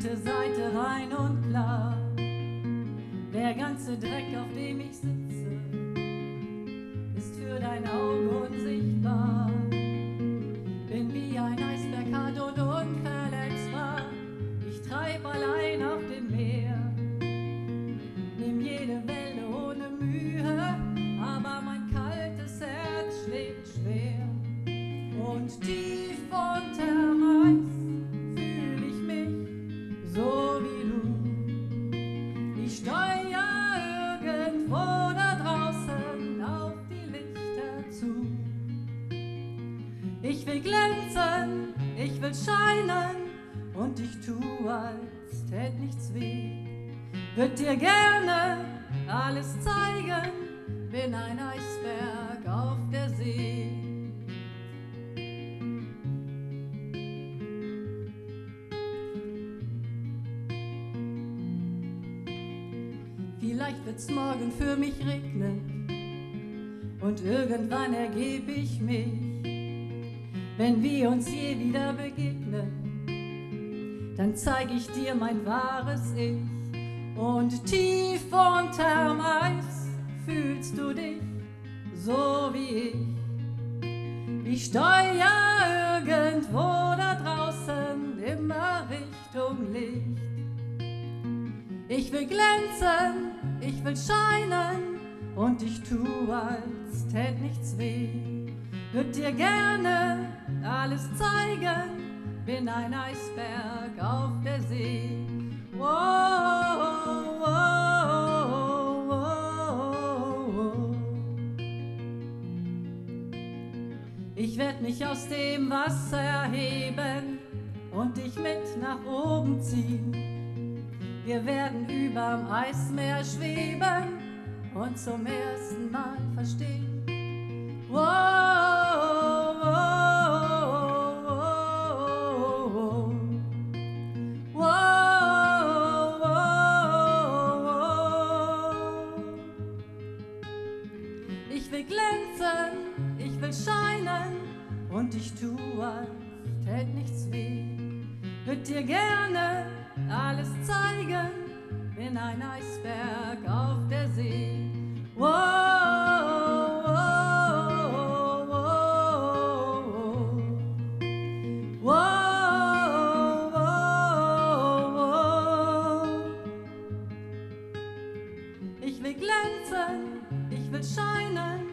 gute Seite rein und klar. Der ganze Dreck, auf dem ich sitze, ist für dein Auge unsichtbar. Bin wie ein Eisberg, hart und unverletzbar. Ich treib allein auf dem Meer, nimm jede Welle ohne Mühe, aber mein kaltes Herz schlägt schwer. Und tief unterm Eis fühl ich mich so wie du. Ich steuer irgendwo da draußen auf die Lichter zu. Ich will glänzen, ich will scheinen und ich tu, als tät nichts weh. Würd dir gerne alles zeigen, bin ein Eisberg auf der See. Vielleicht wird's morgen für mich regnen und irgendwann ergeb ich mich, wenn wir uns je wieder begegnen, dann zeig ich dir mein wahres Ich. Und tief unterm Eis fühlst du dich so wie ich. Ich steuer irgendwo da draußen immer Richtung Licht. Ich will glänzen, ich will scheinen und ich tu, als tät nichts weh. Würd dir gerne alles zeigen, bin ein Eisberg auf der See. Wow, wow, wow, wow. Ich werd mich aus dem Wasser heben und dich mit nach oben ziehen. Wir werden überm Eismeer schweben und zum ersten Mal verstehen. Wow, wow, wow, wow, wow, wow. Ich will glänzen, ich will scheinen und ich tu, als tät nichts weh. Würd dir gerne alles zeigen, bin ein Eisberg auf der See. Wow, wow, wow, wow, wow, wow. Ich will glänzen, ich will scheinen.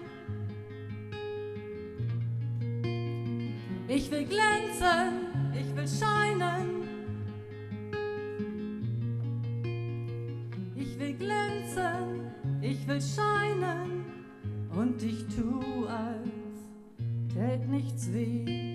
Ich will glänzen, ich will scheinen. Ich will glänzen, ich will scheinen und ich tu, als tät nichts weh.